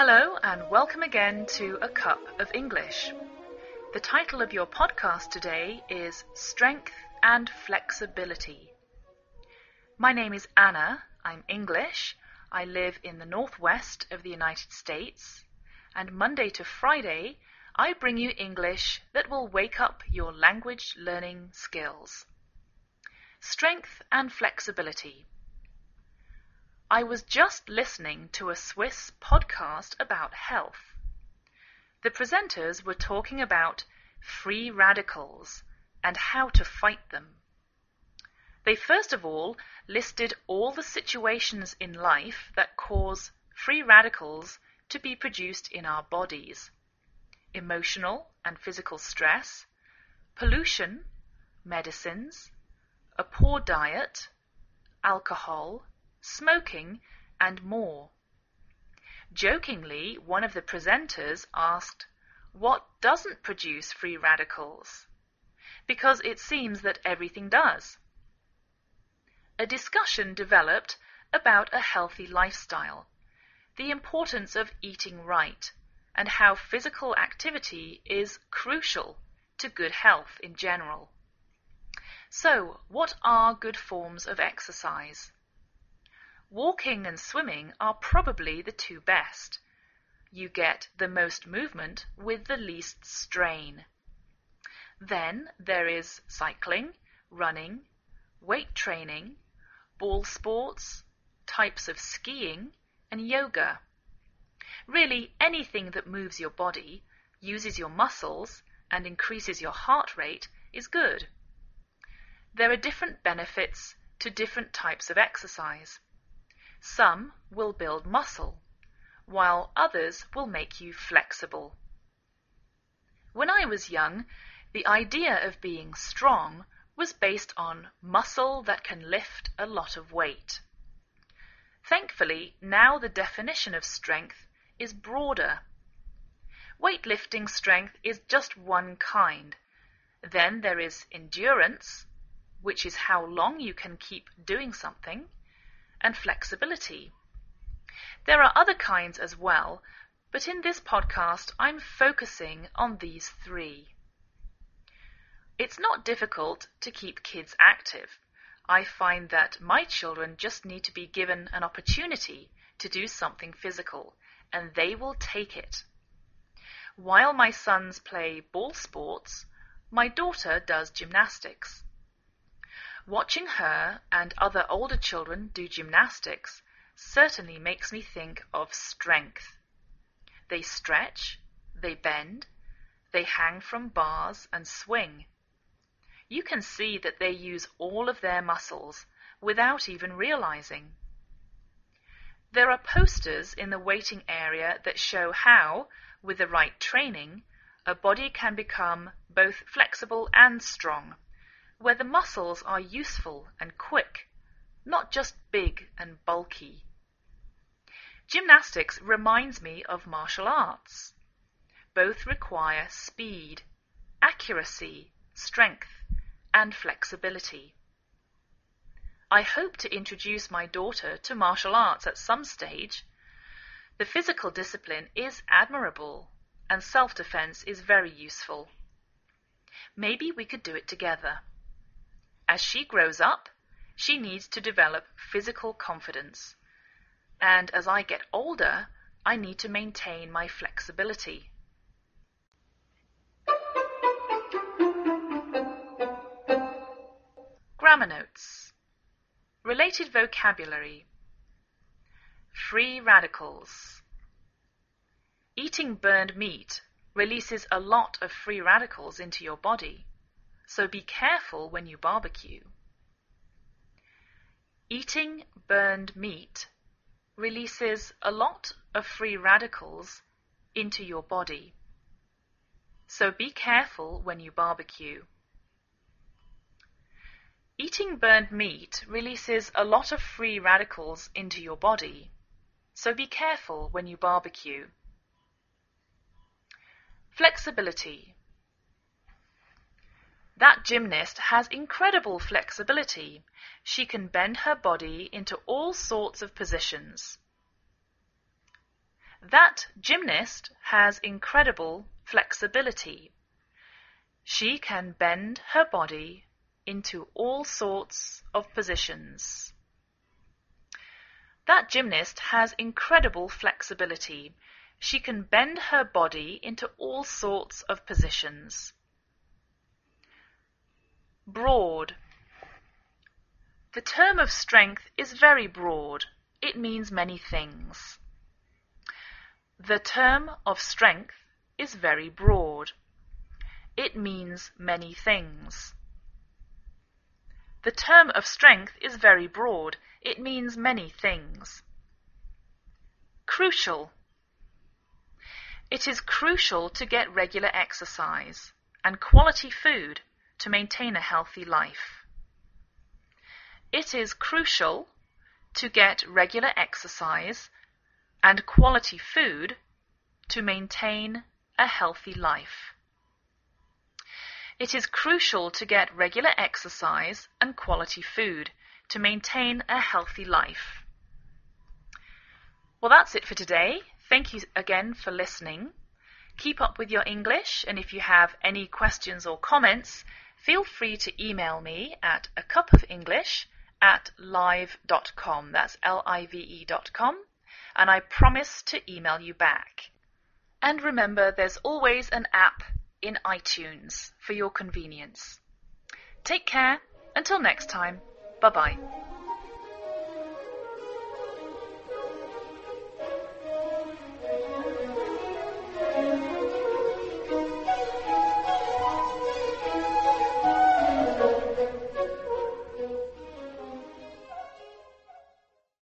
Hello and welcome again to A Cup of English. The title of your podcast today is Strength and Flexibility. My name is Anna, I'm English, I live in the northwest of the United States, and Monday to Friday I bring you English that will wake up your language learning skills. Strength and flexibility. I was just listening to a Swiss podcast about health. The presenters were talking about free radicals and how to fight them. They first of all listed all the situations in life that cause free radicals to be produced in our bodies: emotional and physical stress, pollution, medicines, a poor diet, alcohol, smoking, and more. Jokingly, one of the presenters asked, "What doesn't produce free radicals?" Because it seems that everything does. A discussion developed about a healthy lifestyle, the importance of eating right, and how physical activity is crucial to good health in general. So, what are good forms of exercise? Walking and swimming are probably the two best. You get the most movement with the least strain. Then there is cycling, running, weight training, ball sports, types of skiing, and yoga. Really, anything that moves your body, uses your muscles, and increases your heart rate is good. There are different benefits to different types of exercise. Some will build muscle, while others will make you flexible. When I was young, the idea of being strong was based on muscle that can lift a lot of weight. Thankfully, now the definition of strength is broader. Weightlifting strength is just one kind. Then there is endurance, which is how long you can keep doing something, and flexibility. There are other kinds as well, but in this podcast I'm focusing on these three. It's not difficult to keep kids active. I find that my children just need to be given an opportunity to do something physical, and they will take it. While my sons play ball sports, my daughter does gymnastics. Watching her and other older children do gymnastics certainly makes me think of strength. They stretch, they bend, they hang from bars and swing. You can see that they use all of their muscles without even realizing. There are posters in the waiting area that show how, with the right training, a body can become both flexible and strong, where the muscles are useful and quick, not just big and bulky. Gymnastics reminds me of martial arts. Both require speed, accuracy, strength, and flexibility. I hope to introduce my daughter to martial arts at some stage. The physical discipline is admirable, and self-defense is very useful. Maybe we could do it together. As she grows up, she needs to develop physical confidence. And as I get older, I need to maintain my flexibility. Grammar notes. Related vocabulary. Free radicals. Eating burned meat releases a lot of free radicals into your body, so be careful when you barbecue. Eating burned meat releases a lot of free radicals into your body, so be careful when you barbecue. Eating burned meat releases a lot of free radicals into your body, so be careful when you barbecue. Flexibility. That gymnast has incredible flexibility. She can bend her body into all sorts of positions. That gymnast has incredible flexibility. She can bend her body into all sorts of positions. That gymnast has incredible flexibility. She can bend her body into all sorts of positions. Broad. The term of strength is very broad. It means many things. The term of strength is very broad. It means many things. The term of strength is very broad. It means many things. Crucial. It is crucial to get regular exercise and quality food to maintain a healthy life. It is crucial to get regular exercise and quality food to maintain a healthy life. It is crucial to get regular exercise and quality food to maintain a healthy life. Well, that's it for today. Thank you again for listening. Keep up with your English, and if you have any questions or comments, feel free to email me at acupofenglish@live.com. That's live.com, and I promise to email you back. And remember, there's always an app in iTunes for your convenience. Take care. Until next time. Bye-bye.